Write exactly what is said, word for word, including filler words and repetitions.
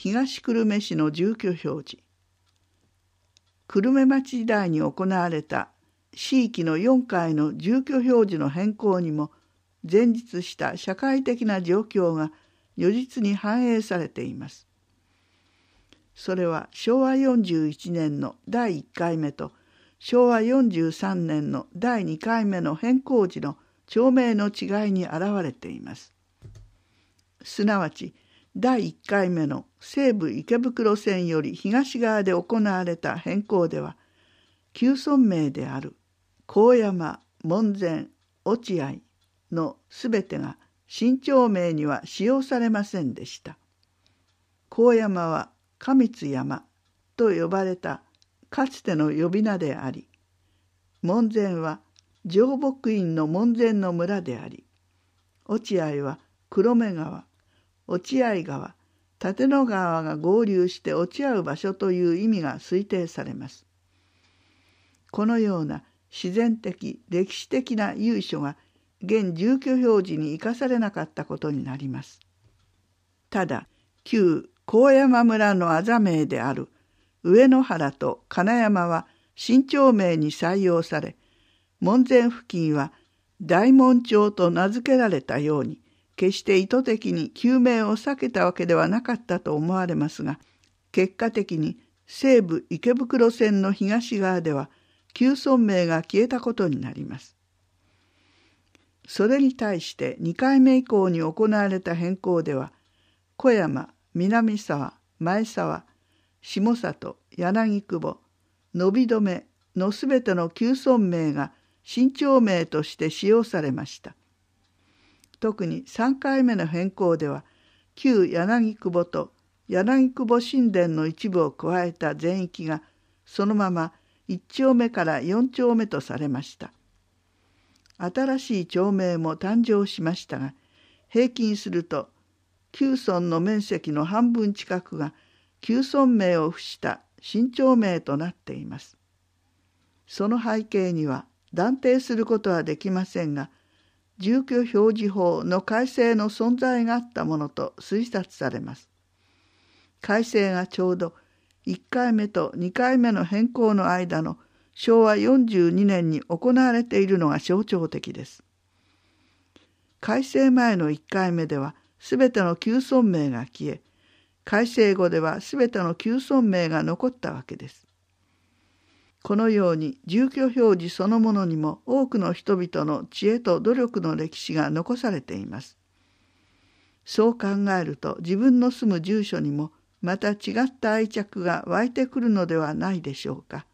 東久留米市の住居表示。久留米町時代に行われた市域のよんかいの住居表示の変更にも前述した社会的な状況が如実に反映されています。それはしょうわよんじゅういちねんのだいいっかいめとしょうわよんじゅうさんねんのだいにかいめの変更時の町名の違いに現れています。すなわちだいいっかいめの西武池袋線より東側で行われた変更では、旧村名である高山、門前、落合のすべてが新町名には使用されませんでした。高山は上津山と呼ばれたかつての呼び名であり、門前は上牧院の門前の村であり、落合は黒目川、落合川、立野川が合流して落ち合う場所という意味が推定されます。このような自然的、歴史的な由緒が現住居表示に生かされなかったことになります。ただ、旧高山村のあざ名である上野原と金山は新町名に採用され、門前付近は大門町と名付けられたように、決して意図的に旧名を避けたわけではなかったと思われますが、結果的に西武池袋線の東側では旧村名が消えたことになります。それに対してにかいめ以降に行われた変更では、小山、南沢、前沢、下里、柳久保、伸び止めのすべての旧村名が新町名として使用されました。特にさんかいめの変更では、旧柳久保と柳久保新田の一部を加えた全域がそのままいちちょうめからよんちょうめとされました。新しい町名も誕生しましたが、平均すると旧村の面積の半分近くが旧村名を付した新町名となっています。その背景には断定することはできませんが、住居表示法の改正の存在があったものと推察されます。改正がちょうどいっかいめとにかいめの変更の間のしょうわよんじゅうにねんに行われているのが象徴的です。改正前のいっかいめではすべての旧村名が消え、改正後ではすべての旧村名が残ったわけです。このように住居表示そのものにも多くの人々の知恵と努力の歴史が残されています。そう考えると自分の住む住所にもまた違った愛着が湧いてくるのではないでしょうか。